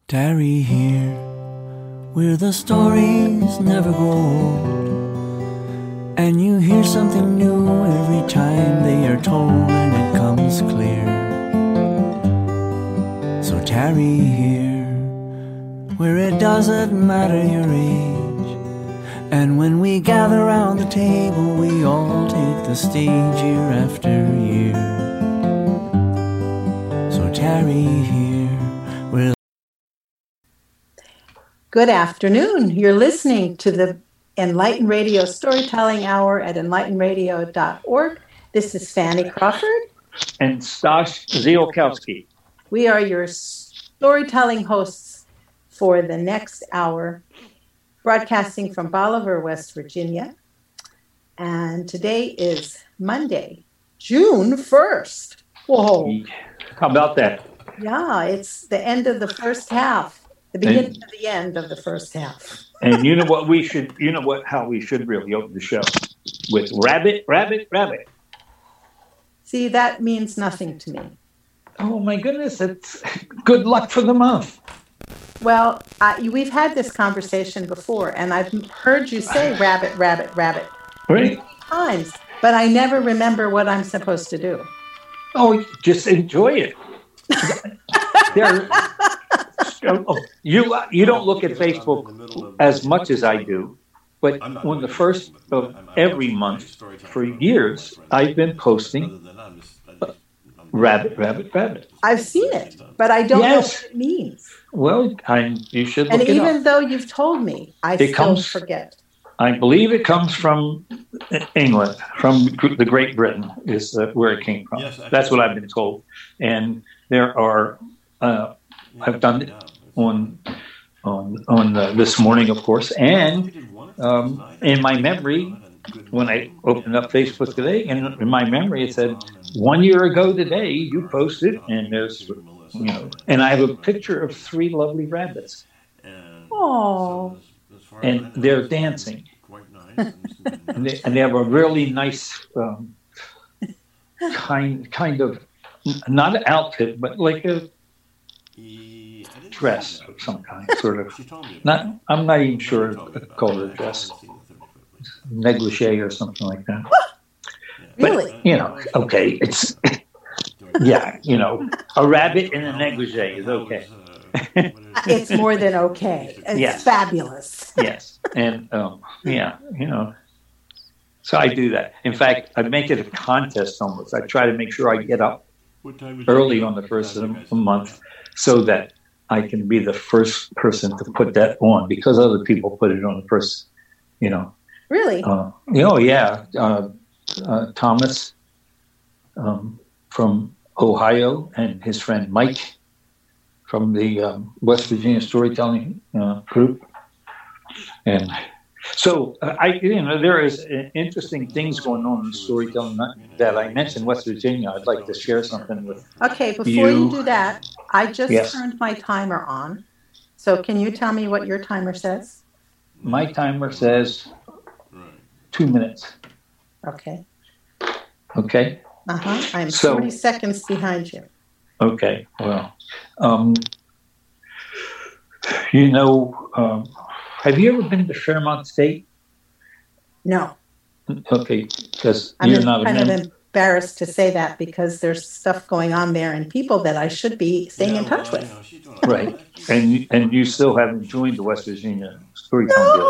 Tarry here, where the stories never grow old, and you hear something new every time they are told, and it comes clear. So tarry here, where it doesn't matter your age, and when we gather round the table, we all take the stage year after year. So tarry here, where... Good afternoon. You're listening to the Enlightened Radio Storytelling Hour at enlightenradio.org. This is Fanny Crawford. And Stas Ziolkowski. We are your storytelling hosts for the next hour, broadcasting from Bolivar, West Virginia. And today is Monday, June 1st. Whoa. How about that? Yeah, it's the end of the first half. The beginning of the end of the first half. And you know what we should, how we should really open the show? With rabbit, rabbit, rabbit. See, that means nothing to me. Oh my goodness, it's good luck for the month. Well, we've had this conversation before, and I've heard you say rabbit, rabbit, rabbit. Right. Many times, but I never remember what I'm supposed to do. Oh, just enjoy it. You don't look at Facebook as much as I do, but on the first of every month for years, I've been posting rabbit, rabbit, rabbit. I've seen it, but I don't know what it means. Well, you should look and it up. And even though you've told me, I still forget. I believe it comes from England, from the Great Britain is where it came from. That's what I've been told. And there are, I've done it on this morning, of course, and in my memory, when I opened up Facebook today, and in my memory it said 1 year ago today you posted, and there's, and I have a picture of 3 lovely rabbits. Oh. And they're dancing, and they have a really nice kind of, not an outfit, but like a dress of some kind, sort of. I'm not even sure I call it a dress, negligee or something like that. Really? But, okay, it's a rabbit in a negligee is okay. It's more than okay. It's fabulous. Yes, and so I do that. In fact, I make it a contest almost. I try to make sure I get up early on the first of the month so that I can be the first person to put that on, because other people put it on the first, Really? Thomas from Ohio and his friend Mike from the West Virginia Storytelling Group. And so, there is interesting things going on in storytelling that I mentioned West Virginia. I'd like to share something with Okay, before you do that, I just turned my timer on. So can you tell me what your timer says? My timer says 2 minutes. Okay. Okay? Uh-huh. I'm 40 seconds behind you. Okay, well, have you ever been to Fairmont State? No. Okay, because you're not kind of embarrassed to say that because there's stuff going on there and people that I should be staying in touch with. Right, and you still haven't joined the West Virginia Storytelling Guild.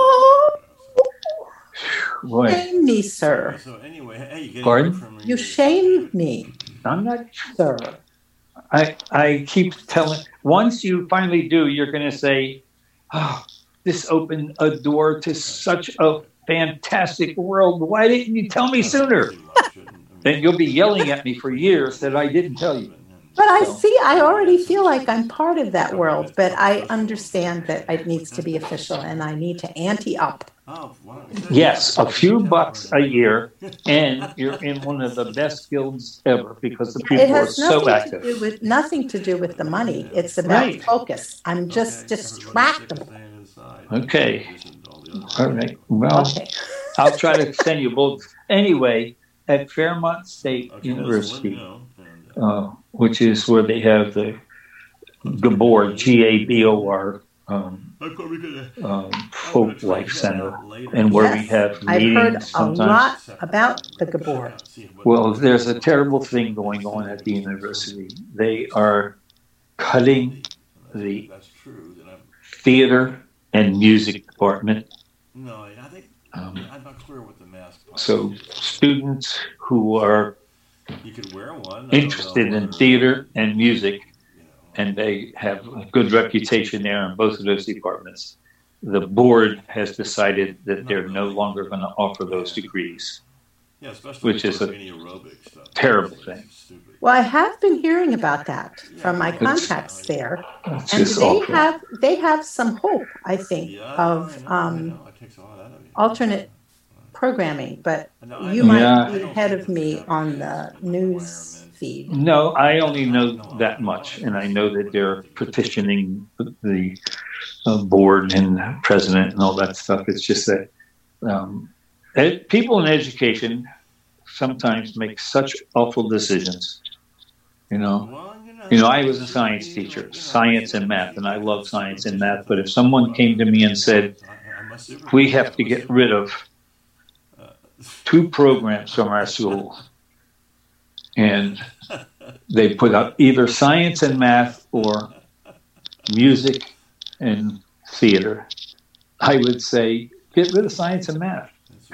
No. Shame me, sir. Pardon? You shame me. I'm not, sir. I keep telling. Once you finally do, you're going to say, "Oh, this opened a door to such a fantastic world. Why didn't you tell me sooner?" Then you'll be yelling at me for years that I didn't tell you. But I already feel like I'm part of that world, but I understand that it needs to be official and I need to ante up. Yes, a few bucks a year, and you're in one of the best guilds ever because the people are so active. It has nothing to do with the money. It's about focus. I'm just distractible. Okay. All right. Well, I'll try to send you both. Anyway, at Fairmont State University, which is where they have the Gabor, Gabor, Folk Life Center, and where we have meetings. I've heard sometimes. A lot about the Gabor. Well, there's a terrible thing going on at the university. They are cutting the theater and music department. No, I think I'm not clear what the mask. So students who are interested in theater and music, and they have a good reputation there in both of those departments, the board has decided that they're no longer going to offer those degrees, which is a terrible thing. Well, I have been hearing about that from my contacts there, and they have some hope, I think, of alternate programming. But you might be ahead of me on the news feed. No, I only know that much, and I know that they're petitioning the board and president and all that stuff. It's just that people in education sometimes make such awful decisions. I was a science teacher, science and math, and I love science and math. But if someone came to me and said, we have to get rid of 2 programs from our school, and they put up either science and math or music and theater, I would say, get rid of science and math.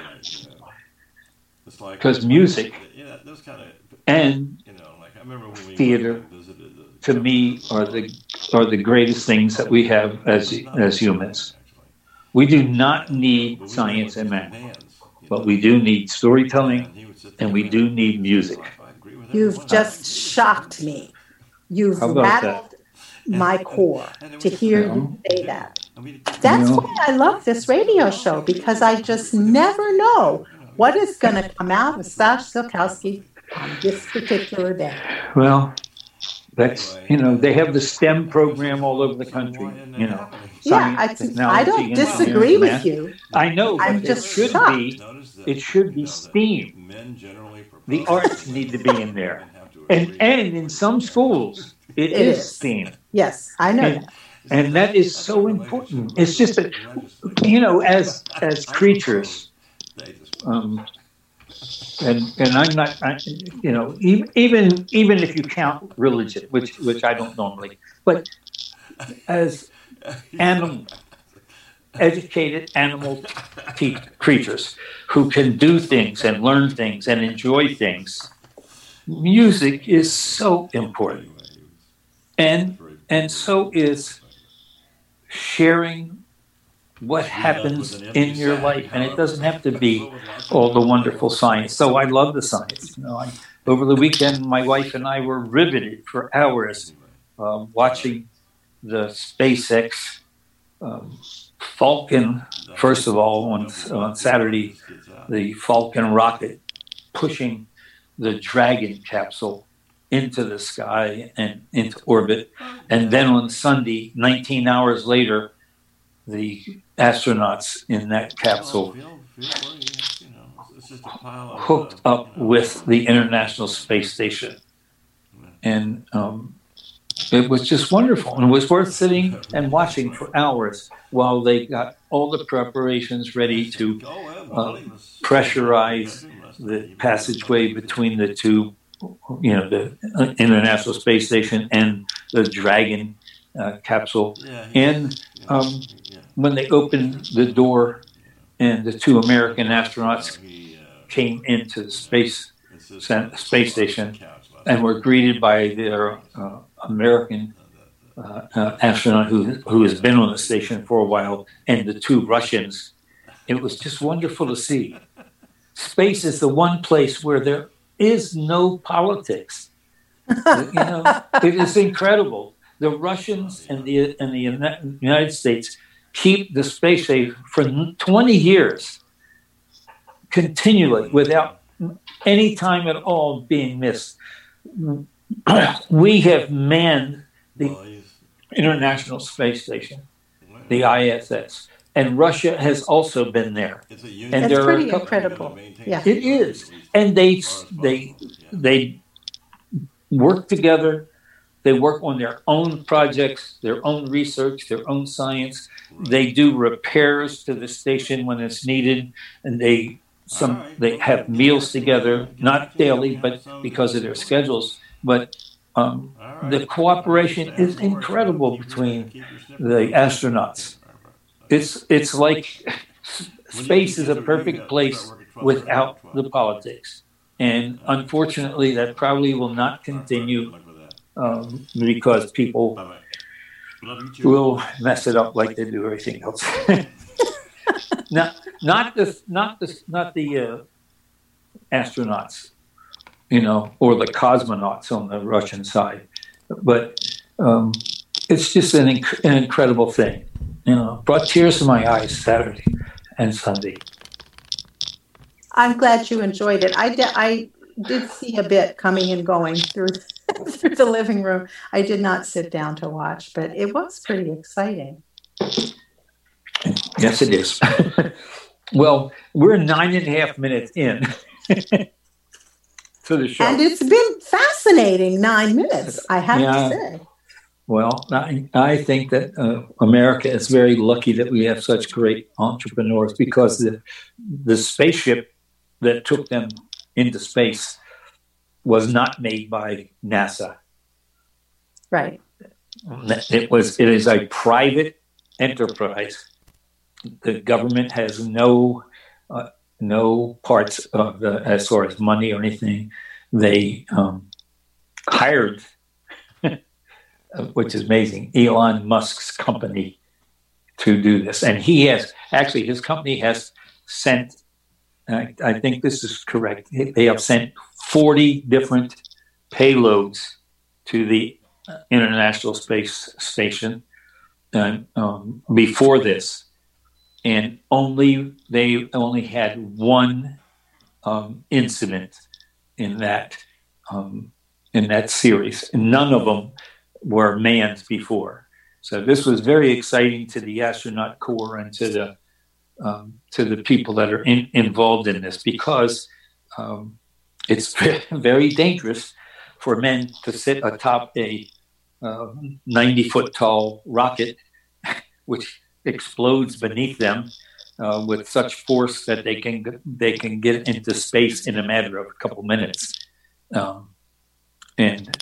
Because music and theater, to me, are the greatest things that we have as humans. We do not need science and math, but we do need storytelling, and we do need music. You've just shocked me. You've rattled my core to hear you say that. That's why I love this radio show, because I just never know what is going to come out of Stash Silkowski on this particular day. Well, that's, they have the STEM program all over the country, Science, I don't disagree with you. I know, but I'm just shocked. It should be STEAM. The arts need to be in there. And in some schools, it is STEAM. Yes, I know that. And that is so important. It's just that, as creatures, and I'm not, even if you count religion, which I don't normally, but as educated animal creatures who can do things and learn things and enjoy things, music is so important. And so is sharing what happens in your life. And it doesn't have to be all the wonderful science. So I love the science. Over the weekend, my wife and I were riveted for hours watching the SpaceX Falcon, first of all, on Saturday, the Falcon rocket pushing the Dragon capsule into the sky and into orbit. And then on Sunday, 19 hours later, the astronauts in that capsule hooked up with the International Space Station. And it was just wonderful. And it was worth sitting and watching for hours while they got all the preparations ready to pressurize the passageway between the two, the International Space Station and the Dragon capsule. And when they opened the door and the 2 American astronauts came into the space station and were greeted by their American astronaut who has been on the station for a while, and the 2 Russians, it was just wonderful to see. Space is the one place where there is no politics. It is incredible. The Russians and the United States keep the space safe for 20 years, continually, without any time at all being missed. We have manned the International Space Station, the ISS, and Russia has also been there. And that's pretty incredible. Yeah, it is. And they work together They work on their own projects, their own research, their own science. They do repairs to the station when it's needed, and they have meals together, not daily, but because of their schedules. But the cooperation is incredible between the astronauts. It's like space is a perfect place without the politics. And unfortunately, that probably will not continue because people will mess it up like they do everything else. not the astronauts, or the cosmonauts on the Russian side, but it's just an incredible thing. Brought tears to my eyes Saturday and Sunday. I'm glad you enjoyed it. I did see a bit coming and going through the living room. I did not sit down to watch, but it was pretty exciting. Yes, it is. Well, we're 9.5 minutes in to the show. And it's been fascinating 9 minutes, I have to say. Well, I think that America is very lucky that we have such great entrepreneurs, because the spaceship that took them into space was not made by NASA. Right. It is a private enterprise. The government has no parts of as far as money or anything. They hired, which is amazing, Elon Musk's company to do this. And his company has sent, I think this is correct, they have sent 40 different payloads to the International Space Station before this. And they only had one incident in that series. None of them were manned before. So this was very exciting to the astronaut corps and to the people that are involved in this, because it's very dangerous for men to sit atop a 90-foot tall rocket, which explodes beneath them with such force that they can get into space in a matter of a couple minutes. And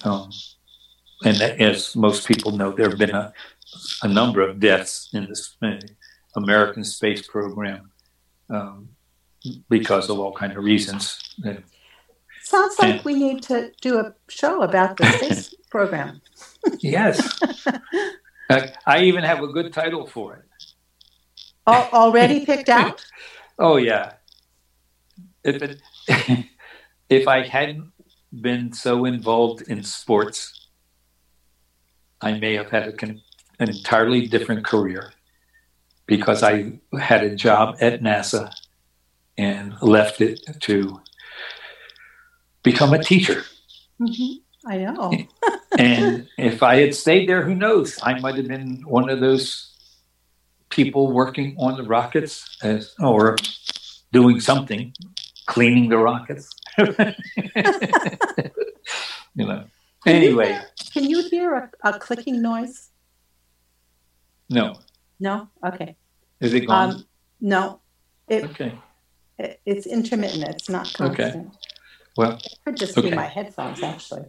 as most people know, there have been a number of deaths in this American space program because of all kinds of reasons. Sounds like we need to do a show about the space program. Yes. I even have a good title for it. Already picked out? Oh, yeah. If I hadn't been so involved in sports, I may have had an entirely different career, because I had a job at NASA and left it to become a teacher. Mm-hmm. I know. And if I had stayed there, who knows? I might have been one of those people working on the rockets or doing something, cleaning the rockets. Anyway. Can you hear a clicking noise? No. No? Okay. Is it gone? No. Okay. It's intermittent. It's not constant. Okay. Well, it could just be my headphones, actually.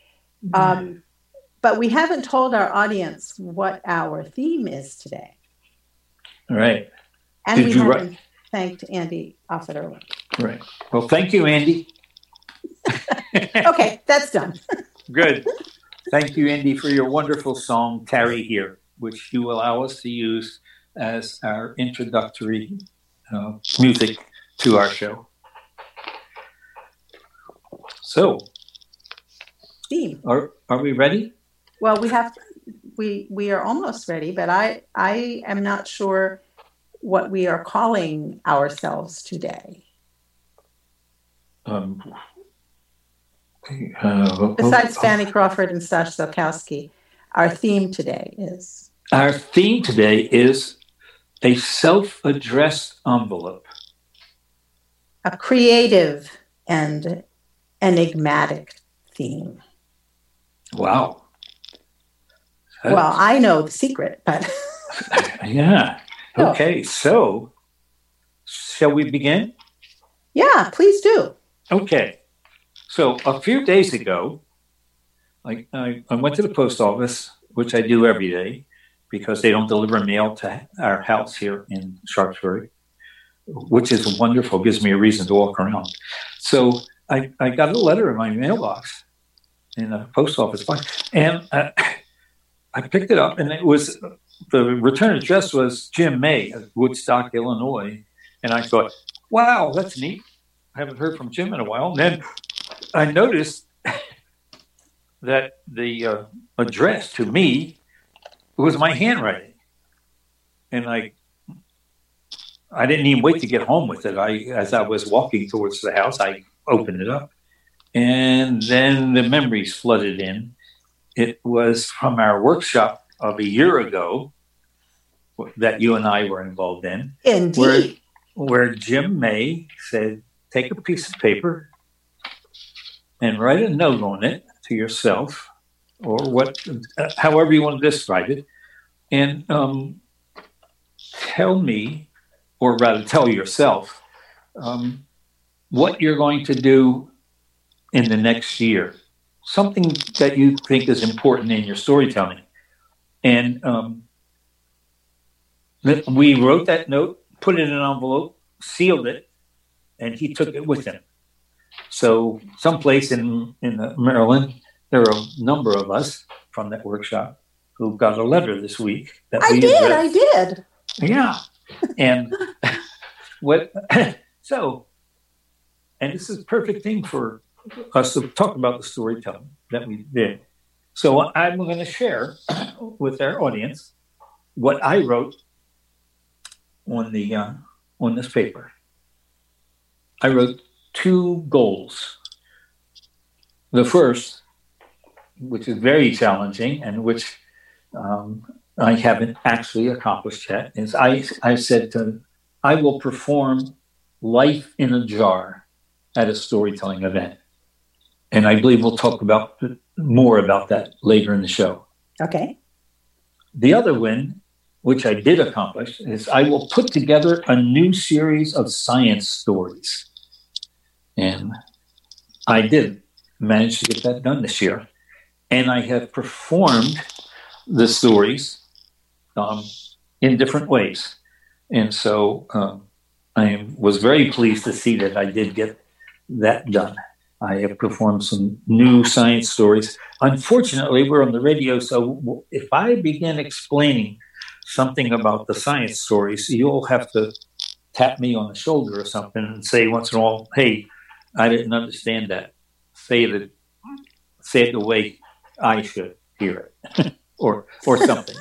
But we haven't told our audience what our theme is today. All right. And we haven't thanked Andy Offit. Right. Well, thank you, Andy. Okay, that's done. Good. Thank you, Andy, for your wonderful song, Tarry Here, which you allow us to use as our introductory music to our show. So, theme. Are we ready? Well, we are almost ready, but I am not sure what we are calling ourselves today. Besides Fanny Crawford and Sash Zolkowski, our theme today is? Our theme today is a self-addressed envelope. A creative and enigmatic theme. Wow. Well, I know the secret, but... Yeah. Okay, so shall we begin? Yeah, please do. Okay. So a few days ago, I went to the post office, which I do every day, because they don't deliver mail to our house here in Sharpsburg, which is wonderful. Gives me a reason to walk around. So I got a letter in my mailbox in the post office box, and I picked it up, and it was the return address was Jim May of Woodstock, Illinois, and I thought, wow, that's neat. I haven't heard from Jim in a while. And then I noticed that the address to me was my handwriting, and I didn't even wait to get home with it. As I was walking towards the house, I opened it up, and then the memories flooded in. It was from our workshop of a year ago that you and I were involved in. Indeed. Where Jim May said, take a piece of paper and write a note on it to yourself, or however you want to describe it, and tell me, or rather tell yourself, what you're going to do in the next year. Something that you think is important in your storytelling. And we wrote that note, put it in an envelope, sealed it, and he took it with him. So someplace in Maryland, there are a number of us from that workshop who got a letter this week. I did. Yeah. And and this is a perfect thing for us to talk about the storytelling that we did. So I'm going to share with our audience what I wrote on this paper. I wrote 2 goals. The first, which is very challenging and which I haven't actually accomplished yet, is I said I will perform Life in a Jar at a storytelling event. And I believe we'll talk more about that later in the show. Okay. The other win, which I did accomplish, is I will put together a new series of science stories. And I did manage to get that done this year. And I have performed the stories in different ways. And so I was very pleased to see that I did get that done. I have performed some new science stories. Unfortunately, we're on the radio, so if I begin explaining something about the science stories, you'll have to tap me on the shoulder or something and say once in a while, hey, I didn't understand that. Say it the way I should hear it, or something,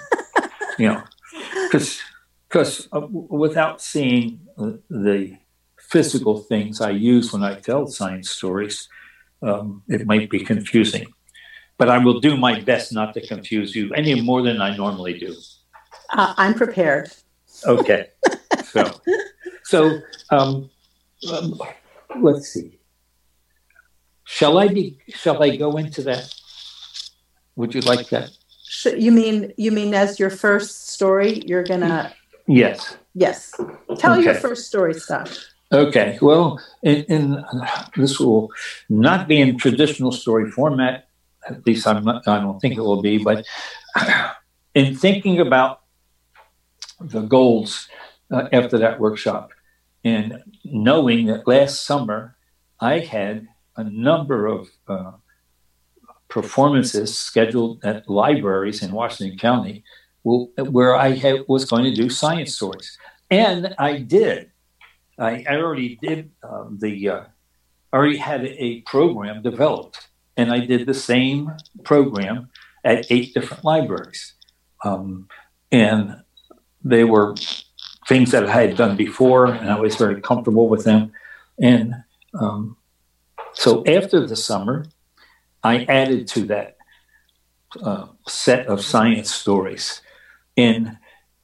because without seeing the physical things I use when I tell science stories, it might be confusing. But I will do my best not to confuse you any more than I normally do. I'm prepared. Okay. So let's see. Shall I go into that? Would you like that? You mean as your first story, you're gonna? Yes. Yes. Tell your first story stuff. Okay. Well, in this will not be in traditional story format. At least I don't think it will be. But in thinking about the goals after that workshop, and knowing that last summer I had a number of performances scheduled at libraries in Washington County, where I was going to do science stories, and I did. I already did already had a program developed, and I did the same program at 8 different libraries, and they were things that I had done before, and I was very comfortable with them. And so after the summer, I added to that set of science stories. And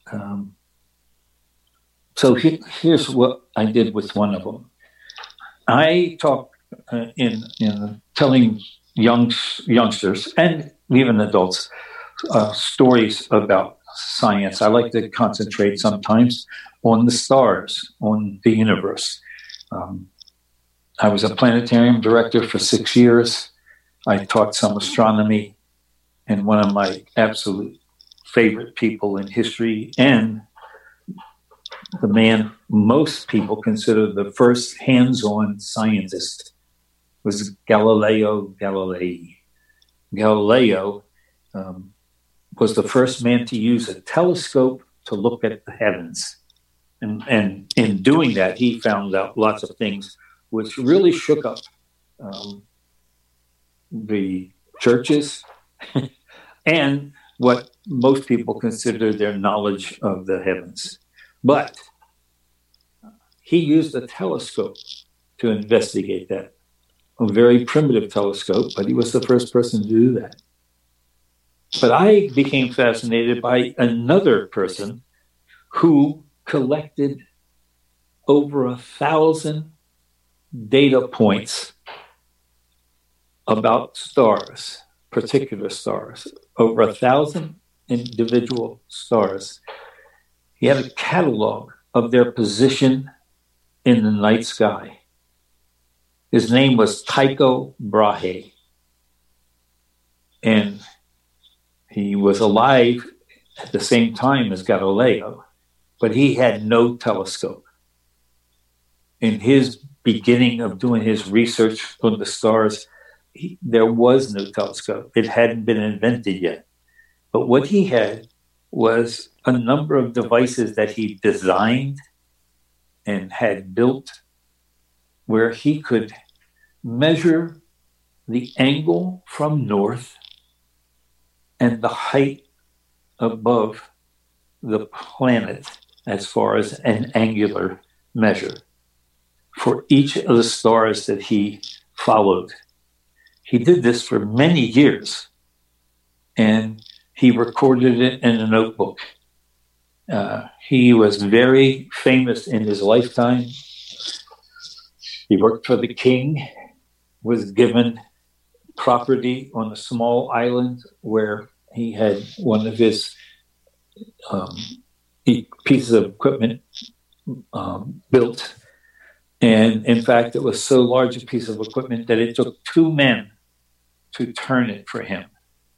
so here's what I did with one of them. I talk in telling youngsters and even adults stories about science. I like to concentrate sometimes on the stars, on the universe. I was a planetarium director for 6 years. I taught some astronomy, and one of my absolute favorite people in history, and the man most people consider the first hands-on scientist, was Galileo Galilei. Galileo was the first man to use a telescope to look at the heavens. And in doing that, he found out lots of things which really shook up the churches and what most people consider their knowledge of the heavens. But he used a telescope to investigate that. A very primitive telescope, but he was the first person to do that. But I became fascinated by another person who collected over 1,000 data points about stars, particular stars, over 1,000 individual stars. He had a catalog of their position in the night sky. His name was Tycho Brahe. And he was alive at the same time as Galileo, but he had no telescope. In his beginning of doing his research on the stars, there was no telescope. It hadn't been invented yet. But what he had was a number of devices that he designed and had built where he could measure the angle from north and the height above the planet as far as an angular measure for each of the stars that he followed. He did this for many years, and he recorded it in a notebook. He was very famous in his lifetime. He worked for the king, was given property on a small island where he had one of his pieces of equipment built. And in fact, it was so large a piece of equipment that it took 2 men to turn it for him.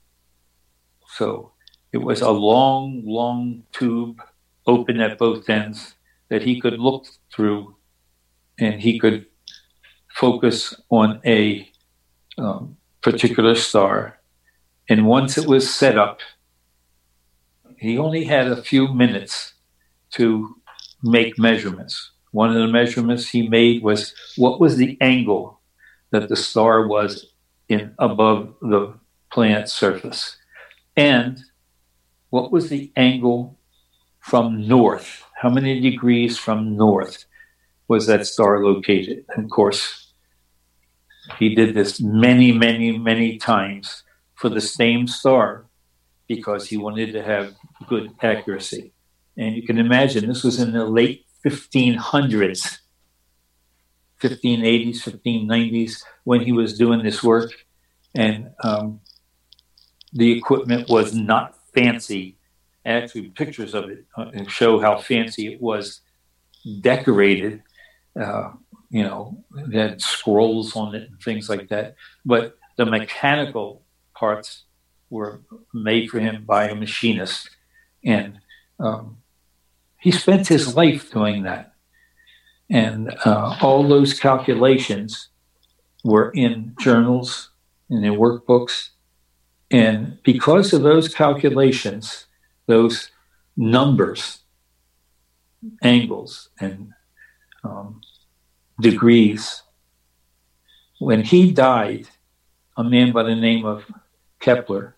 So it was a long, long tube open at both ends that he could look through, and he could focus on a particular star. And once it was set up, he only had a few minutes to make measurements. One of the measurements he made was what was the angle that the star was in above the planet's surface, and what was the angle from north? How many degrees from north was that star located? And of course, he did this many, many, many times for the same star because he wanted to have good accuracy. And you can imagine this was in the late 1500s, 1580s, 1590s, when he was doing this work. And the equipment was not fancy. Actually, pictures of it show how fancy it was decorated. It had scrolls on it and things like that. But the mechanical parts were made for him by a machinist. And he spent his life doing that. And all those calculations were in journals and in workbooks. And because of those calculations, those numbers, angles, and degrees, when he died, a man by the name of Kepler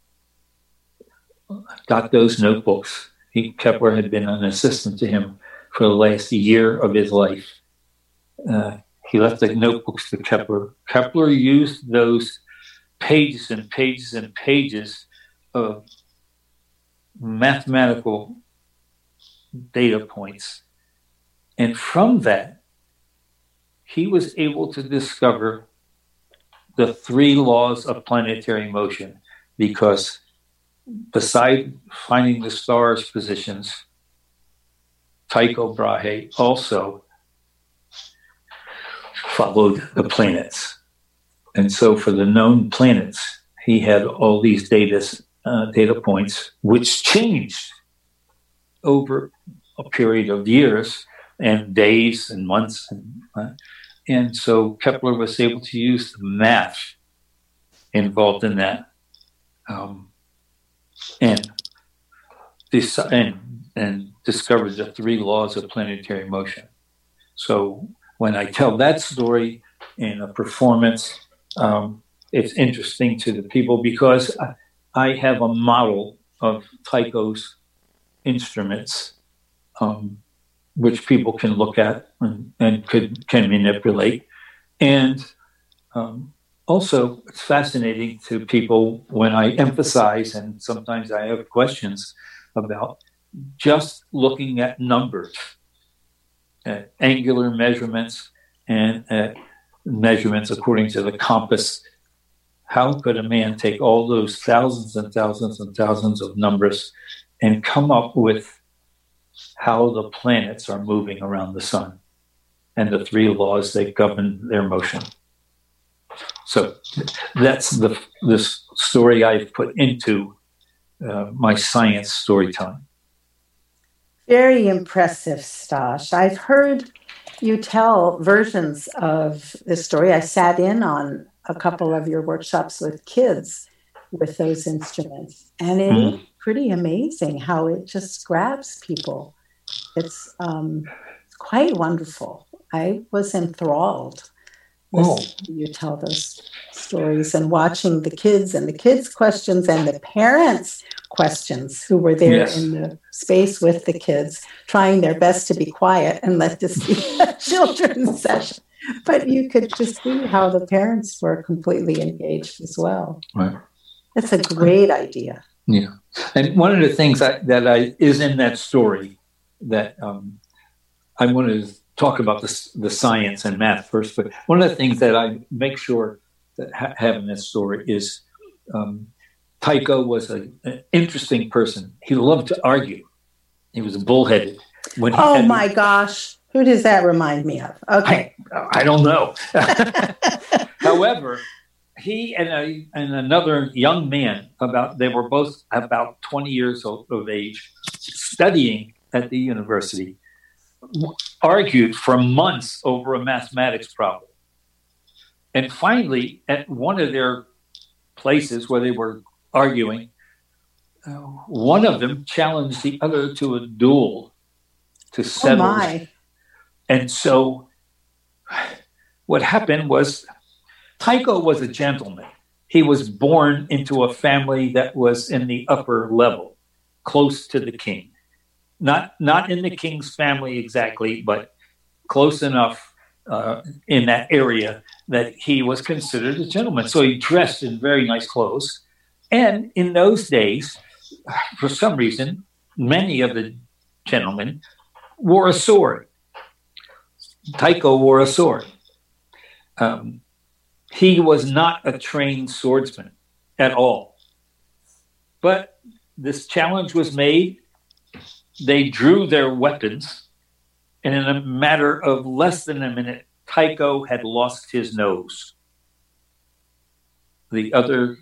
got those notebooks. Kepler had been an assistant to him for the last year of his life. He left the notebooks to Kepler. Kepler used those pages and pages and pages of mathematical data points. And from that, he was able to discover the 3 laws of planetary motion, because beside finding the stars' positions, Tycho Brahe also followed the planets. And so for the known planets, he had all these data points, which changed over a period of years and days and months. And so Kepler was able to use the math involved in that and discovered the 3 laws of planetary motion. So when I tell that story in a performance, it's interesting to the people because I have a model of Tycho's instruments, which people can look at and can manipulate. And also, it's fascinating to people when I emphasize, and sometimes I have questions about just looking at numbers, at angular measurements, and at measurements according to the compass. How could a man take all those thousands and thousands and thousands of numbers and come up with how the planets are moving around the sun and the 3 laws that govern their motion? So that's the story I've put into my science storytelling. Very impressive, Stosh. I've heard you tell versions of this story. I sat in on a couple of your workshops with kids with those instruments, and it is pretty amazing how it just grabs people. It's quite wonderful. I was enthralled listening to you tell those stories and watching the kids and the kids' questions and the parents' questions who were there in the space with the kids, trying their best to be quiet and let this be a children's session. But you could just see how the parents were completely engaged as well. Right. That's a great idea. Yeah. And one of the things that is in that story that I want to talk about the science and math first, but one of the things that I make sure that have in this story is Tycho was an interesting person. He loved to argue. He was bullheaded. My gosh. Who does that remind me of? Okay. I don't know. However, he and another young man, they were both about 20 years of age, studying at the university, argued for months over a mathematics problem. And finally, at one of their places where they were arguing, one of them challenged the other to a duel to settle. Oh my. And so what happened was Tycho was a gentleman. He was born into a family that was in the upper level, close to the king. Not in the king's family exactly, but close enough in that area that he was considered a gentleman. So he dressed in very nice clothes. And in those days, for some reason, many of the gentlemen wore a sword. Tycho wore a sword. He was not a trained swordsman at all. But this challenge was made. They drew their weapons, and in a matter of less than a minute, Tycho had lost his nose. The other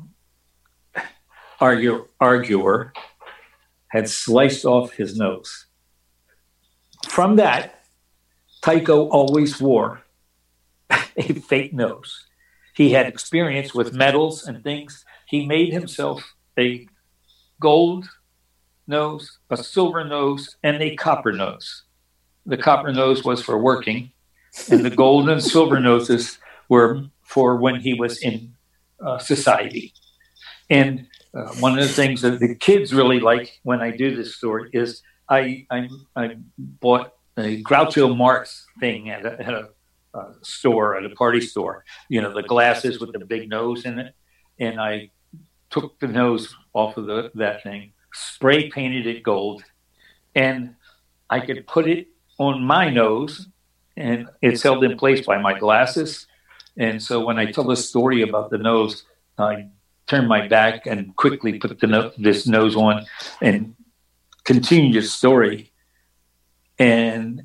arguer had sliced off his nose. From that, Tycho always wore a fake nose. He had experience with metals and things. He made himself a gold nose, a silver nose, and a copper nose. The copper nose was for working, and the gold and silver noses were for when he was in society. And one of the things that the kids really like when I do this story is I bought a Groucho Marx thing at a store, at a party store, the glasses with the big nose in it. And I took the nose off of that thing, spray painted it gold, and I could put it on my nose, and it's held in place by my glasses. And so when I tell the story about the nose, I turn my back and quickly put this nose on and continue the story. And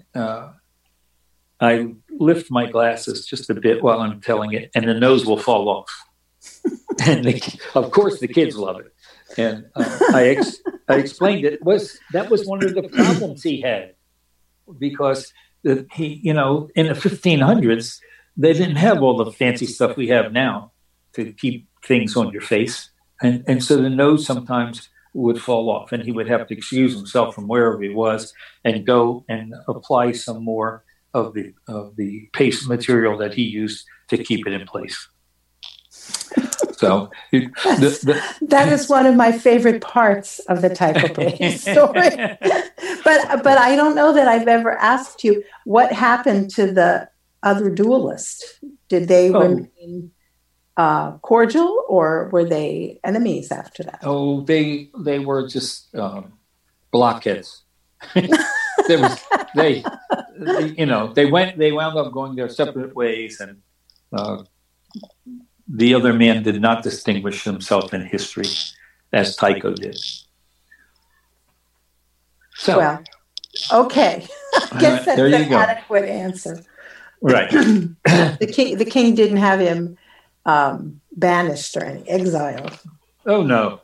I lift my glasses just a bit while I'm telling it, and the nose will fall off. And of course, the kids love it. And I explained that was one of the problems he had, because he, in the 1500s, they didn't have all the fancy stuff we have now to keep things on your face. And so the nose sometimes would fall off, and he would have to excuse himself from wherever he was and go and apply some more of the paste material that he used to keep it in place. So that is one of my favorite parts of the Tycho Brahe story. But I don't know that I've ever asked you what happened to the other duelists. Did they remain cordial, or were they enemies after that? Oh, they were just blockheads. They wound up going their separate ways, and the other man did not distinguish himself in history as Tycho did. So, well, okay, I guess that's an adequate answer. Right. The king didn't have him banished or exiled. Oh no.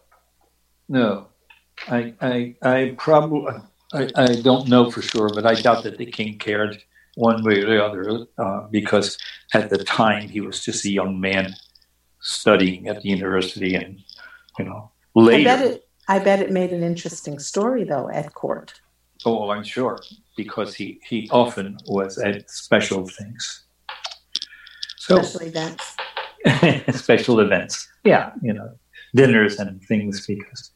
I probably I don't know for sure, but I doubt that the king cared one way or the other, because at the time he was just a young man studying at the university, and later. I bet it made an interesting story though at court. Oh, I'm sure, because he often was at special things. Special events. Special events. Yeah, dinners and things, because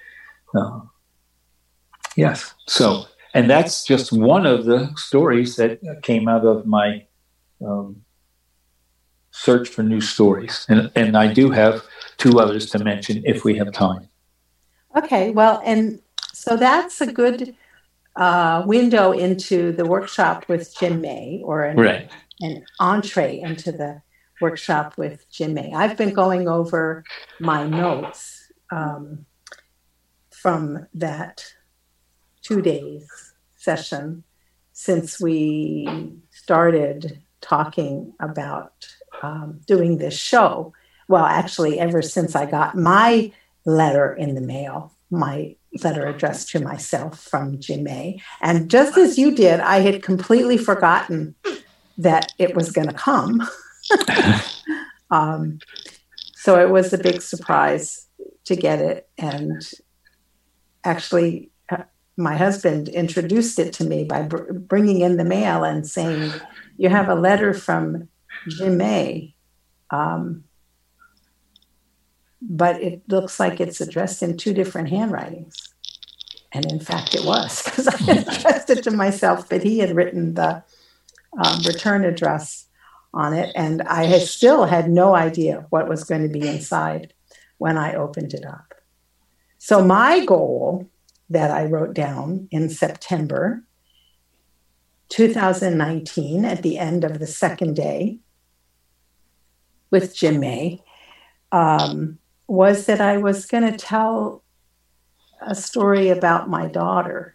yes. So, and that's just one of the stories that came out of my search for new stories. And I do have two others to mention if we have time. Okay, well, and so that's a good window into the workshop with Jim May, or an entree into the workshop with Jim May. I've been going over my notes from that 2 days session since we started talking about doing this show. Well, actually, ever since I got my letter in the mail, my letter addressed to myself from Jim May. And just as you did, I had completely forgotten that it was going to come. So it was a big surprise to get it. And actually, my husband introduced it to me by bringing in the mail and saying, "You have a letter from Jim May, but it looks like it's addressed in two different handwritings." And in fact, it was, because I had addressed it to myself, but he had written the return address on it. And I still had no idea what was going to be inside when I opened it up. So my goal that I wrote down in September 2019, at the end of the second day with Jim May, was that I was going to tell a story about my daughter,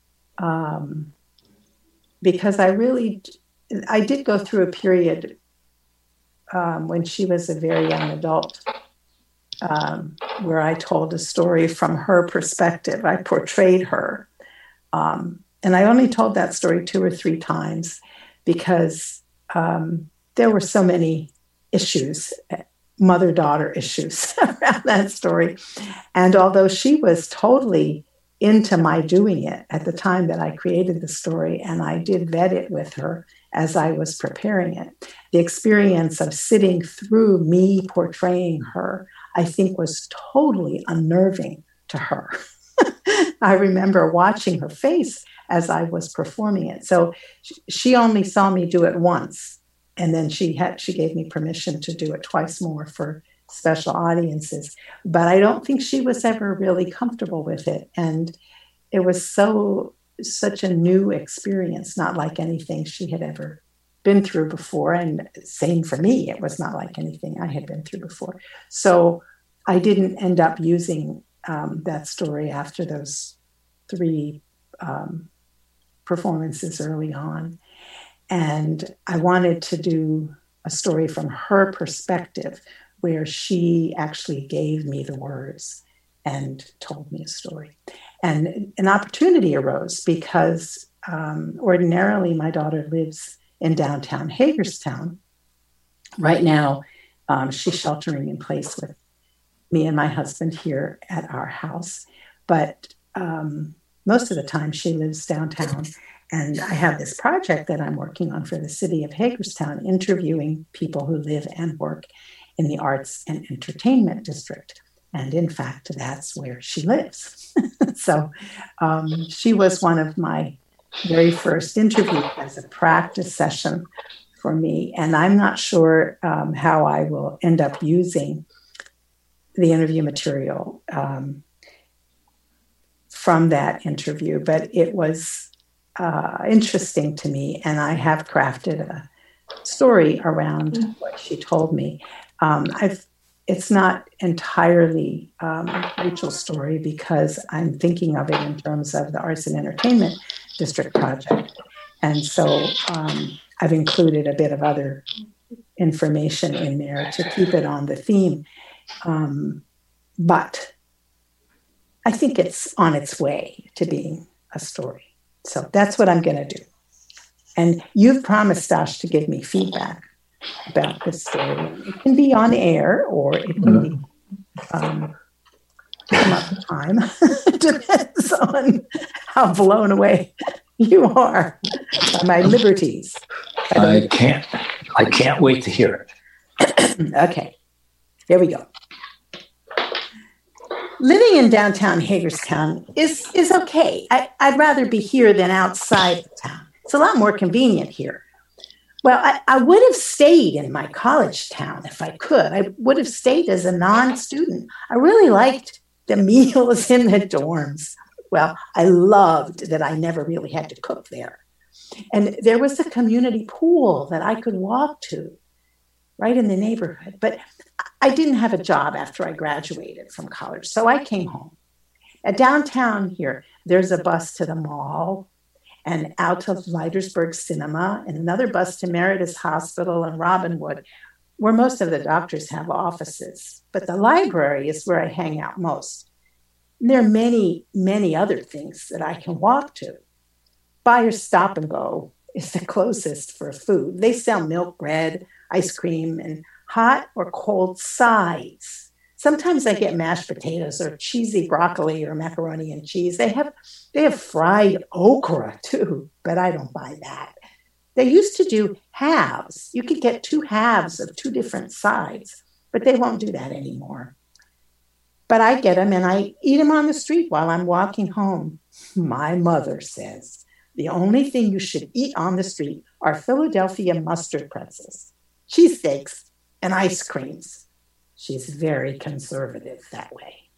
because I did go through a period when she was a very young adult, where I told a story from her perspective. I portrayed her. And I only told that story 2 or 3 times because there were so many issues, mother-daughter issues around that story. And although she was totally into my doing it at the time that I created the story, and I did vet it with her as I was preparing it, the experience of sitting through me portraying her, I think, was totally unnerving to her. I remember watching her face as I was performing it. So she only saw me do it once, and then she gave me permission to do it twice more for special audiences. But I don't think she was ever really comfortable with it. And it was such a new experience, not like anything she had ever been through before. And same for me, it was not like anything I had been through before. So I didn't end up using that story after those 3 performances early on. And I wanted to do a story from her perspective, where she actually gave me the words and told me a story. And an opportunity arose because ordinarily my daughter lives in downtown Hagerstown. Right now, she's sheltering in place with me and my husband here at our house. But most of the time she lives downtown. And I have this project that I'm working on for the city of Hagerstown, interviewing people who live and work in the arts and entertainment district. And in fact, that's where she lives. So she was one of my very first interviews as a practice session for me. And I'm not sure how I will end up using the interview material from that interview, but it was interesting to me, and I have crafted a story around what she told me. It's not entirely Rachel's story because I'm thinking of it in terms of the Arts and Entertainment District project. And so I've included a bit of other information in there to keep it on the theme. But I think it's on its way to being a story. So that's what I'm going to do. And you've promised, Dash, to give me feedback about this story. It can be on air or it can be some other time. It depends on how blown away you are by my liberties. I can't wait to hear it. Okay, here we go. Living in downtown Hagerstown is okay. I'd rather be here than outside of town. It's a lot more convenient here. Well, I would have stayed in my college town if I could. I would have stayed as a non-student. I really liked the meals in the dorms. Well, I loved that I never really had to cook there. And there was a community pool that I could walk to right in the neighborhood. But I didn't have a job after I graduated from college, so I came home. At downtown here, there's a bus to the mall and out to Leitersburg Cinema and another bus to Meritus Hospital and Robinwood, where most of the doctors have offices. But the library is where I hang out most. And there are many, many other things that I can walk to. Buyer's Stop and Go is the closest for food. They sell milk, bread, ice cream, and hot or cold sides. Sometimes I get mashed potatoes or cheesy broccoli or macaroni and cheese. They have fried okra too, but I don't buy that. They used to do halves. You could get 2 halves of 2 different sides, but they won't do that anymore. But I get them and I eat them on the street while I'm walking home. My mother says the only thing you should eat on the street are Philadelphia mustard pretzels, cheesesteaks, and ice creams. She's very conservative that way.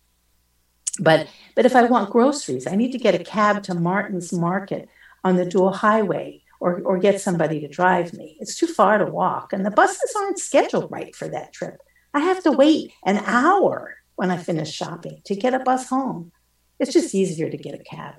But if I want groceries, I need to get a cab to Martin's Market on the dual highway or get somebody to drive me. It's too far to walk, and the buses aren't scheduled right for that trip. I have to wait an hour when I finish shopping to get a bus home. It's just easier to get a cab.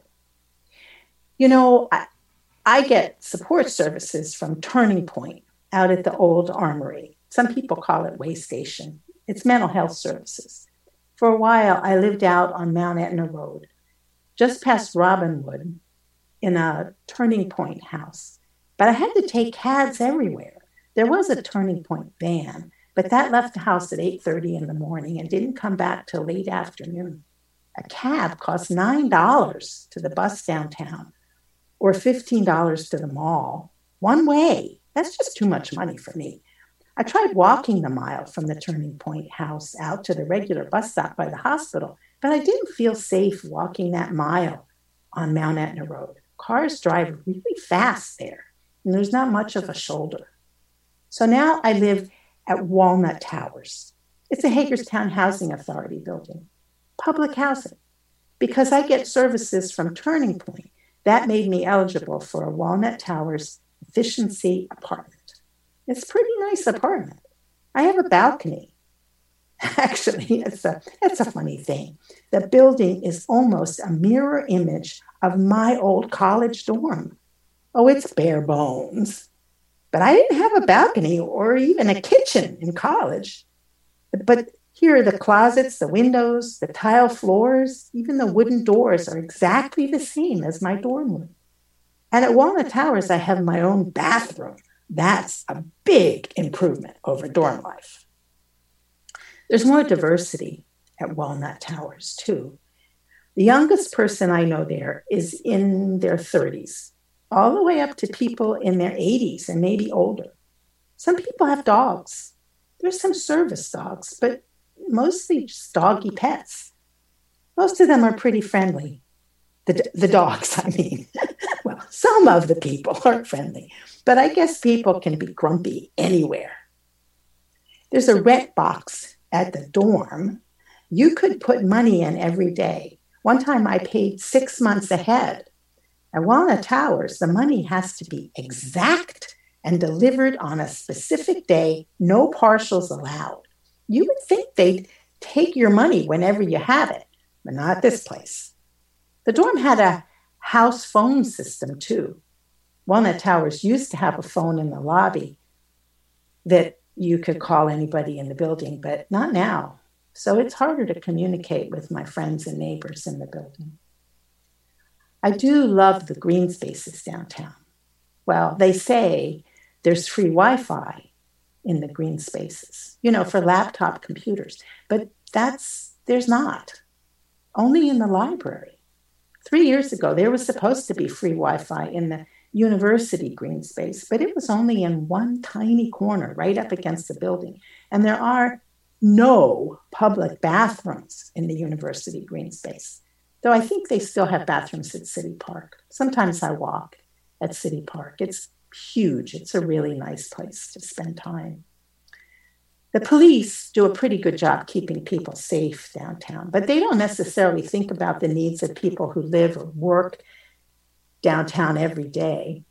You know, I get support services from Turning Point out at the old Armory. Some people call it Way Station. It's mental health services. For a while, I lived out on Mount Etna Road, just past Robinwood, in a Turning Point house. But I had to take cabs everywhere. There was a Turning Point van, but that left the house at 8:30 in the morning and didn't come back till late afternoon. A cab cost $9 to the bus downtown or $15 to the mall. One way. That's just too much money for me. I tried walking the mile from the Turning Point house out to the regular bus stop by the hospital, but I didn't feel safe walking that mile on Mount Etna Road. Cars drive really fast there, and there's not much of a shoulder. So now I live at Walnut Towers. It's a Hagerstown Housing Authority building, public housing. Because I get services from Turning Point, that made me eligible for a Walnut Towers efficiency apartment. It's a pretty nice apartment. I have a balcony. Actually, it's a funny thing. The building is almost a mirror image of my old college dorm. Oh, it's bare bones. But I didn't have a balcony or even a kitchen in college. But here are the closets, the windows, the tile floors, even the wooden doors are exactly the same as my dorm room. And at Walnut Towers, I have my own bathroom. That's a big improvement over dorm life. There's more diversity at Walnut Towers, too. The youngest person I know there is in their 30s, all the way up to people in their 80s and maybe older. Some people have dogs. There's some service dogs, but mostly just doggy pets. Most of them are pretty friendly. The dogs, I mean. Well, some of the people are friendly, but I guess people can be grumpy anywhere. There's a rent box at the dorm. You could put money in every day. One time I paid 6 months ahead. At Walnut Towers, the money has to be exact and delivered on a specific day, no partials allowed. You would think they'd take your money whenever you have it, but not at this place. The dorm had a house phone system, too. Walnut Towers used to have a phone in the lobby that you could call anybody in the building, but not now. So it's harder to communicate with my friends and neighbors in the building. I do love the green spaces downtown. Well, they say there's free Wi-Fi in the green spaces, for laptop computers, but there's not. Only in the library. 3 years ago, there was supposed to be free Wi-Fi in the university green space, but it was only in one tiny corner right up against the building. And there are no public bathrooms in the university green space, though I think they still have bathrooms at City Park. Sometimes I walk at City Park. It's huge. It's a really nice place to spend time. The police do a pretty good job keeping people safe downtown, but they don't necessarily think about the needs of people who live or work downtown every day.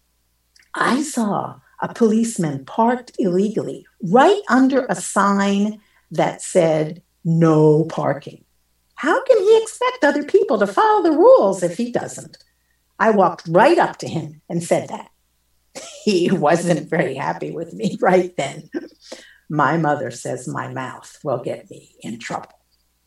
I saw a policeman parked illegally right under a sign that said no parking. How can he expect other people to follow the rules if he doesn't? I walked right up to him and said that. He wasn't very happy with me right then. My mother says my mouth will get me in trouble.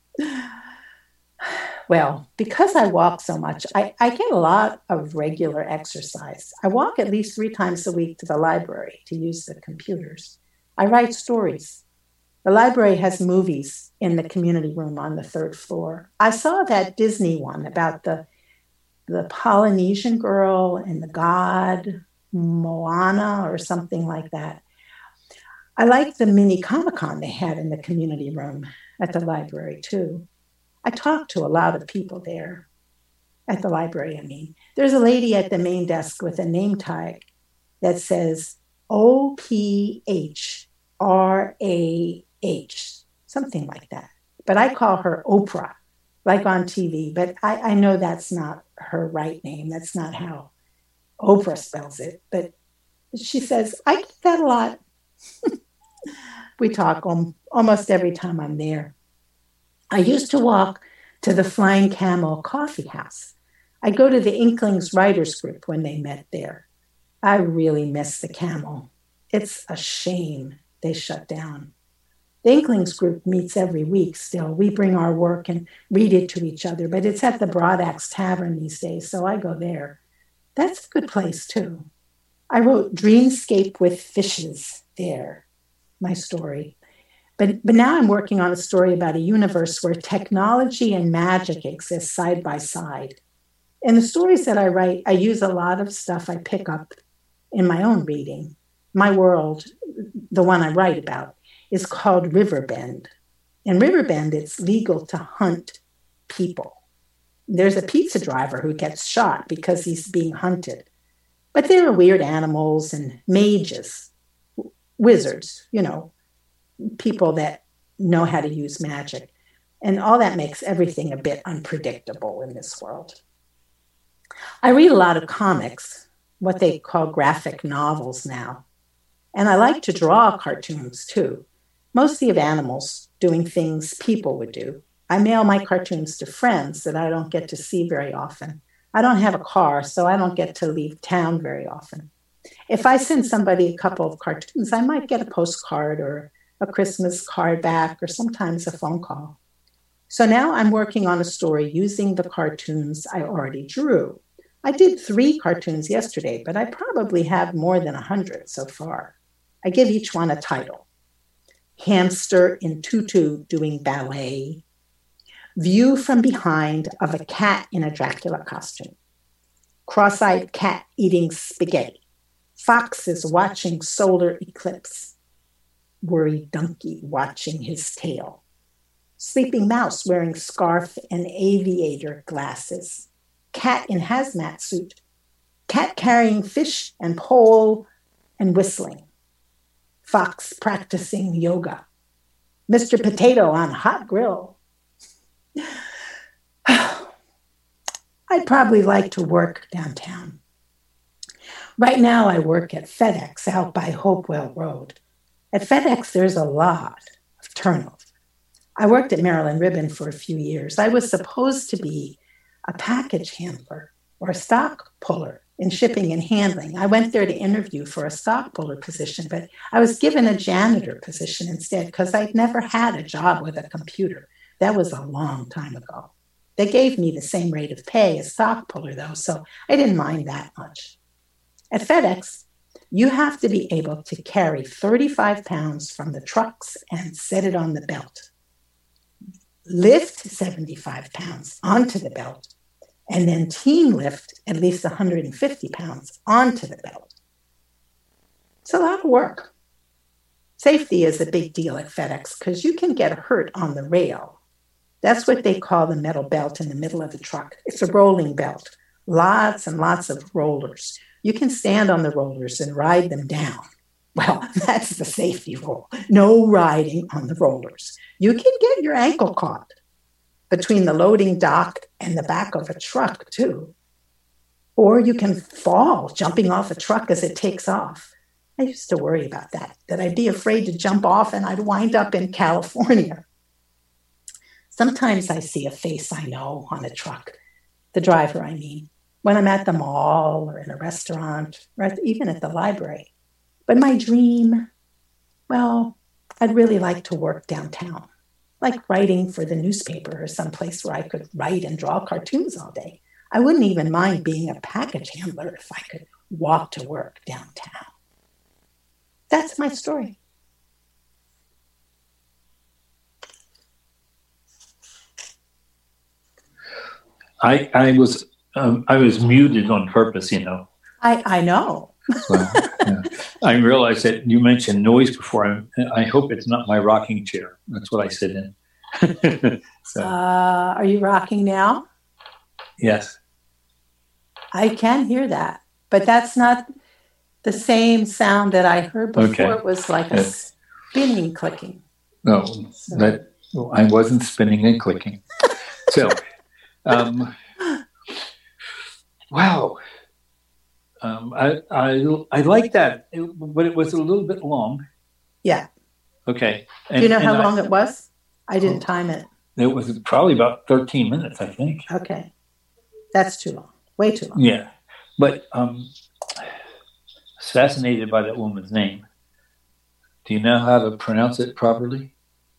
Well, because I walk so much, I get a lot of regular exercise. I walk at least 3 times a week to the library to use the computers. I write stories. The library has movies in the community room on the 3rd floor. I saw that Disney one about the Polynesian girl and the god Moana or something like that. I like the mini Comic-Con they had in the community room at the library, too. I talked to a lot of people there, at the library, I mean. There's a lady at the main desk with a name tag that says OPHRAH, something like that. But I call her Oprah, like on TV. But I know that's not her right name. That's not how Oprah spells it. But she says, I get that a lot. We talk almost every time I'm there. I used to walk to the Flying Camel Coffee House. I go to the Inklings Writers Group when they met there. I really miss the Camel. It's a shame they shut down. The Inklings Group meets every week still. We bring our work and read it to each other, but it's at the Broad Axe Tavern these days, so I go there. That's a good place, too. I wrote Dreamscape with Fishes there, my story. But now I'm working on a story about a universe where technology and magic exist side by side. In the stories that I write, I use a lot of stuff I pick up in my own reading. My world, the one I write about, is called Riverbend. In Riverbend, it's legal to hunt people. There's a pizza driver who gets shot because he's being hunted. But there are weird animals and mages, wizards, people that know how to use magic. And all that makes everything a bit unpredictable in this world. I read a lot of comics, what they call graphic novels now. And I like to draw cartoons, too. mostly of animals doing things people would do. I mail my cartoons to friends that I don't get to see very often. I don't have a car, so I don't get to leave town very often. If I send somebody a couple of cartoons, I might get a postcard or a Christmas card back, or sometimes a phone call. So now I'm working on a story using the cartoons I already drew. I did 3 cartoons yesterday, but I probably have more than 100 so far. I give each one a title. Hamster in tutu doing ballet. View from behind of a cat in a Dracula costume. Cross-eyed cat eating spaghetti. Fox is watching solar eclipse. Worried donkey watching his tail. Sleeping mouse wearing scarf and aviator glasses. Cat in hazmat suit. Cat carrying fish and pole and whistling. Fox practicing yoga. Mr. Potato on hot grill. I'd probably like to work downtown. Right now I work at FedEx out by Hopewell Road. At FedEx, there's a lot of turnover. I worked at Maryland Ribbon for a few years. I was supposed to be a package handler or a stock puller in shipping and handling. I went there to interview for a stock puller position, but I was given a janitor position instead because I'd never had a job with a computer. That was a long time ago. They gave me the same rate of pay as stock puller, though, so I didn't mind that much. At FedEx, you have to be able to carry 35 pounds from the trucks and set it on the belt. Lift 75 pounds onto the belt, and then team lift at least 150 pounds onto the belt. It's a lot of work. Safety is a big deal at FedEx because you can get hurt on the rail. That's what they call the metal belt in the middle of the truck. It's a rolling belt. Lots and lots of rollers. You can stand on the rollers and ride them down. Well, that's the safety rule. No riding on the rollers. You can get your ankle caught between the loading dock and the back of a truck, too. Or you can fall jumping off a truck as it takes off. I used to worry about that I'd be afraid to jump off and I'd wind up in California. Sometimes I see a face I know on a truck, the driver, I mean, when I'm at the mall or in a restaurant or even at the library. But my dream, well, I'd really like to work downtown, like writing for the newspaper or someplace where I could write and draw cartoons all day. I wouldn't even mind being a package handler if I could walk to work downtown. That's my story. I was muted on purpose, you know. I know. Well, yeah. I realized that you mentioned noise before. I hope it's not my rocking chair. That's what I sit in. So. Are you rocking now? Yes. I can hear that, but that's not the same sound that I heard before. Okay. It was like a spinning, clicking. No, so. I wasn't spinning and clicking. So, wow. I like that, but it was a little bit long. Yeah. Okay. Do you know how long it was? I didn't time it. It was probably about 13 minutes, I think. Okay. That's too long. Way too long. Yeah. But I was fascinated by that woman's name. Do you know how to pronounce it properly?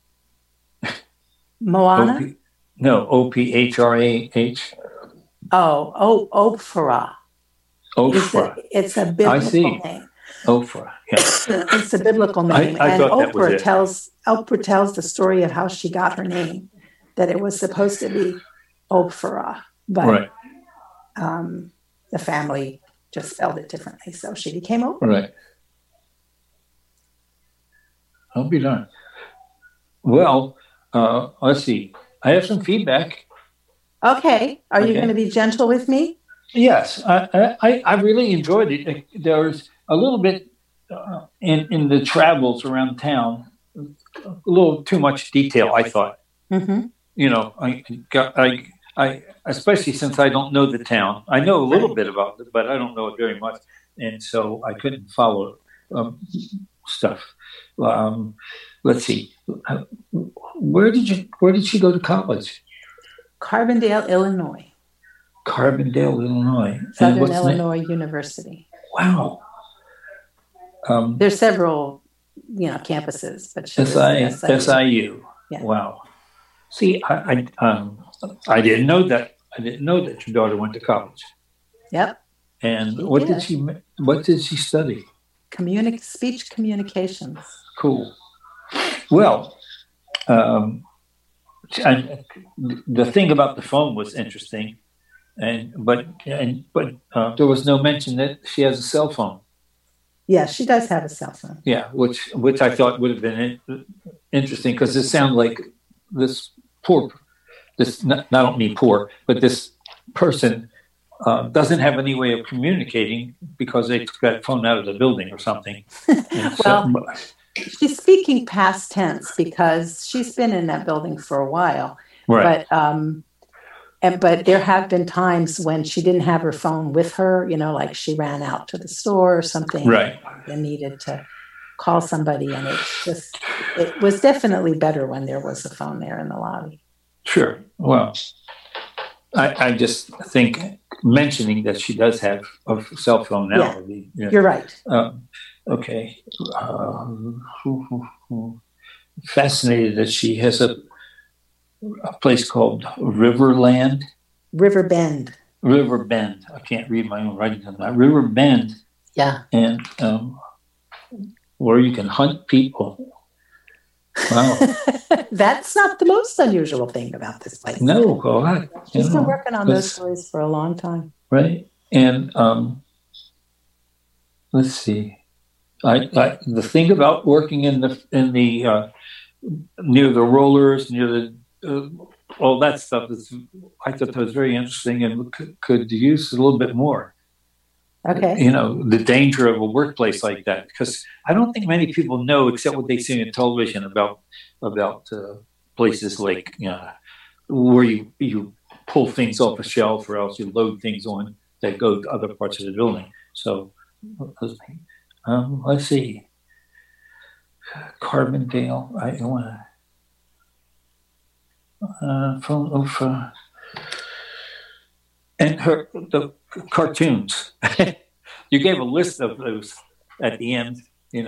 Moana? Ophrah. Oprah. Ophrah. It's a biblical name. Ophrah. Yeah. It's a biblical name. I and Oprah tells the story of how she got her name, that it was supposed to be Ophrah, but right. The family just spelled it differently, so she became Oprah. Right. I'll be darned. Well, let's see. I have some feedback. Okay. Are you going to be gentle with me? Yes. I really enjoyed it. There was a little bit in the travels around town, a little too much detail, I thought. Mm-hmm. You know, I especially since I don't know the town. I know a little bit about it, but I don't know it very much. And so I couldn't follow stuff. let's see. Where did she go to college? Carbondale, Illinois. Carbondale, Illinois. Southern Illinois University. Wow. There's several, campuses, but SIU. Yeah. Wow. See, I didn't know that. I didn't know that your daughter went to college. Yep. And what did she study? Speech communications. Cool. Well, the thing about the phone was interesting, but there was no mention that she has a cell phone. Yeah, she does have a cell phone. Yeah, which I thought would have been interesting because it sounded like this not only poor, but this person doesn't have any way of communicating because they took that phone out of the building or something. She's speaking past tense because she's been in that building for a while. Right. But there have been times when she didn't have her phone with her, like she ran out to the store or something. Right. And needed to call somebody. And it was definitely better when there was a phone there in the lobby. Sure. Well, I just think mentioning that she does have a cell phone now. Yeah, you're right. Okay. Fascinated that she has a place called Riverbend. I can't read my own writing on that. Riverbend. Yeah. And where you can hunt people. Wow. That's not the most unusual thing about this place. No, God. She's been working on those stories for a long time. Right. And let's see. The thing about working in the near the rollers, near the all that stuff I thought that was very interesting and could use a little bit more. Okay. The danger of a workplace like that, because I don't think many people know, except what they see on television about places like where you pull things off a shelf or else you load things on that go to other parts of the building. So let's see. Carbondale. I want to phone over. And the cartoons. You gave a list of those at the end.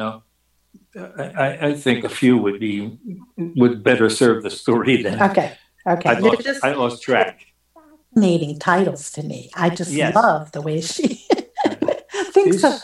I think a few would better serve the story than. Okay. I lost track. Fascinating titles to me. I just love the way she thinks of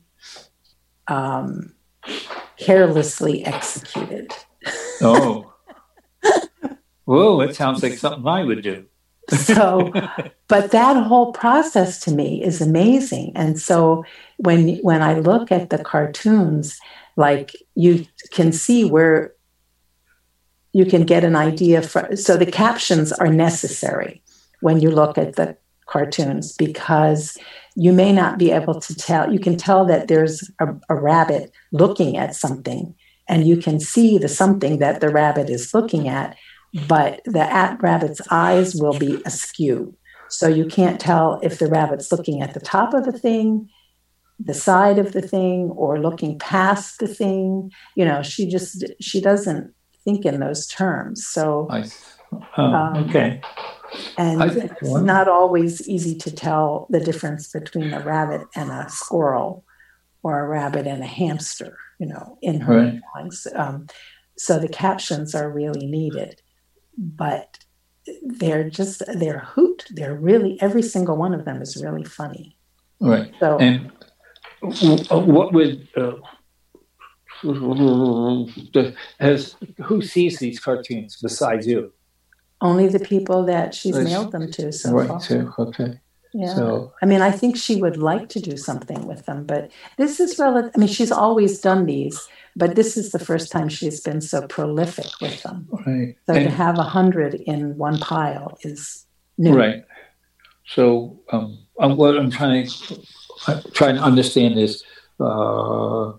them. Carelessly executed. Oh. Whoa! It sounds like something I would do. So, but that whole process to me is amazing. And so when I look at the cartoons, like you can see where you can get an idea so the captions are necessary when you look at the cartoons because you may not be able to tell. You can tell that there's a rabbit looking at something and you can see the something that the rabbit is looking at. But the rabbit's eyes will be askew. So you can't tell if the rabbit's looking at the top of the thing, the side of the thing, or looking past the thing. She doesn't think in those terms. So, okay. And it's not always easy to tell the difference between a rabbit and a squirrel or a rabbit and a hamster, in her drawings. So the captions are really needed. But they're hoot. They're really, every single one of them is really funny. Right. So, and what would who sees these cartoons besides you? Only the people that she's mailed them to so far. Too. Okay. Yeah. So, I think she would like to do something with them, but this is she's always done these, but this is the first time she's been so prolific with them. Right. So to have 100 in one pile is new. Right. So what I'm trying to understand is, so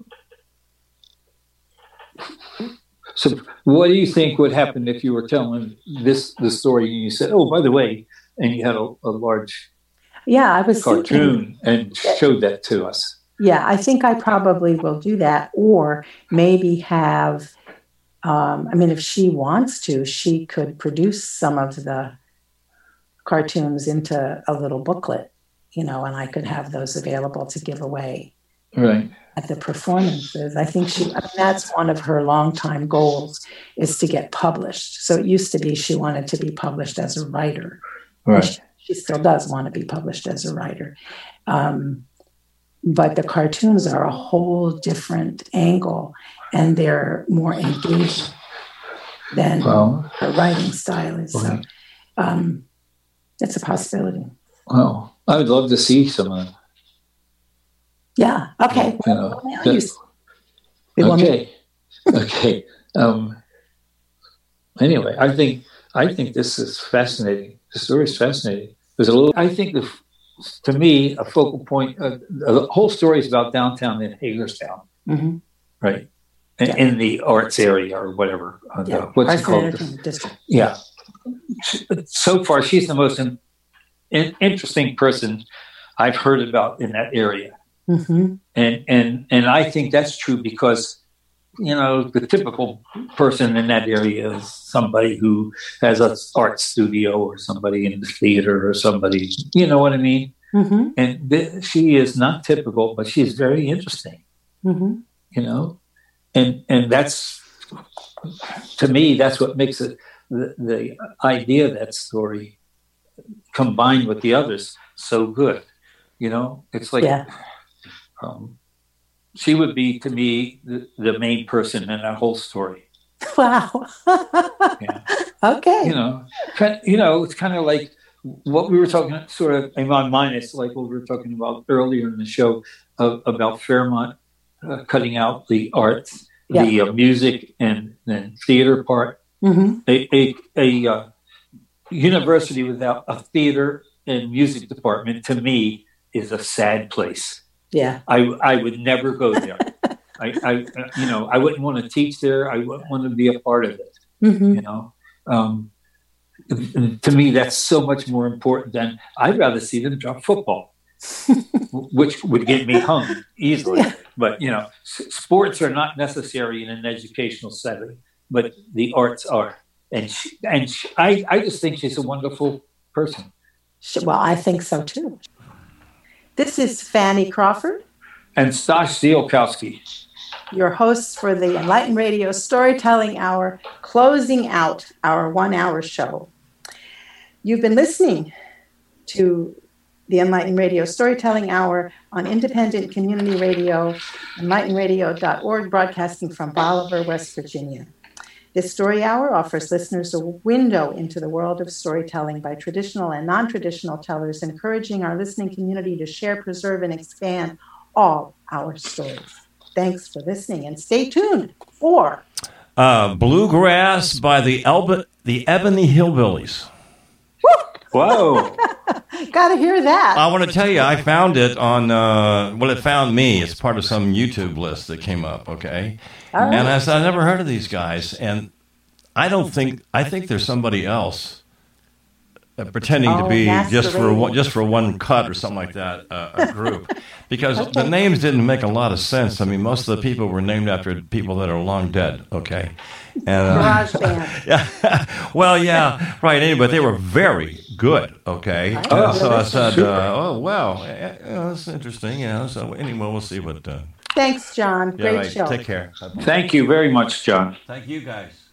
what do you think would happen if you were telling the story and you said, oh, by the way, and you had a large I was cartoon and showed that to us? Yeah, I think I probably will do that, or maybe have I mean, if she wants to, she could produce some of the cartoons into a little booklet, and I could have those available to give away right at the performances. I think that's one of her longtime goals, is to get published. So it used to be she wanted to be published as a writer. Right. She still does want to be published as a writer. But the cartoons are a whole different angle, and they're more engaging than her writing style is. So it's a possibility. Well, I would love to see some of them. Yeah. Okay. Okay. Anyway, I think this is fascinating. The story is fascinating. I think to me, a focal point, the whole story is about downtown in Hagerstown, right? In the arts area or whatever. What's it called? Yeah. So far, she's the most interesting person I've heard about in that area. And I think that's true because, the typical person in that area is somebody who has an art studio or somebody in the theater or somebody, you know what I mean? And she is not typical, but she is very interesting, and that's, to me, that's what makes it the idea of that story combined with the others so good. It's like, she would be, to me, the main person in that whole story. Wow. Yeah. Okay. It's kind of like what we were talking, sort of in my mind, it's like what we were talking about earlier in the show about Fairmont cutting out the arts, the music and theater part. A university without a theater and music department, to me, is a sad place. Yeah, I would never go there. I wouldn't want to teach there. I wouldn't want to be a part of it. To me, that's so much more important than I'd rather see them drop football, which would get me hung easily. Yeah. But sports are not necessary in an educational setting, but the arts are. And I just think she's a wonderful person. Well, I think so too. This is Fanny Crawford and Stash Ziolkowski, your hosts for the Enlightened Radio Storytelling Hour, closing out our 1 hour show. You've been listening to the Enlightened Radio Storytelling Hour on independent community radio, enlightenradio.org, broadcasting from Bolivar, West Virginia. This story hour offers listeners a window into the world of storytelling by traditional and non-traditional tellers, encouraging our listening community to share, preserve, and expand all our stories. Thanks for listening, and stay tuned for Bluegrass by the Ebony Hillbillies. Whoa. Gotta hear that. I want to tell you, I found it on, it found me. It's part of some YouTube list that came up, okay? Right. And I said, I never heard of these guys. And I think there's somebody else pretending to be just for one cut or something like that, a group. Because the names didn't make a lot of sense. I mean, most of the people were named after people that are long dead, okay? And, Garage band. Yeah. Well, yeah, right. Anyway, they were very good, okay? So I said, wow, that's interesting. So anyway, we'll see what... Thanks, John. Great show. Take care. Thank you very much, John. Thank you, guys.